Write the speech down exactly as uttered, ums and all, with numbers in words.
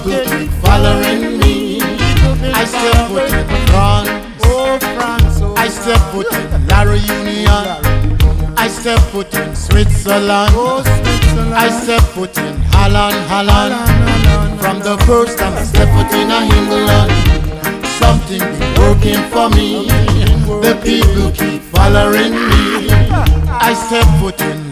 people keep following me. I step foot in France, Oh, France, oh, I step foot in La Reunion, I step foot in Switzerland, oh, Switzerland. I step foot in Holland, Holland. From the first time I step foot in England, something been working for me. The people keep following me. I step foot in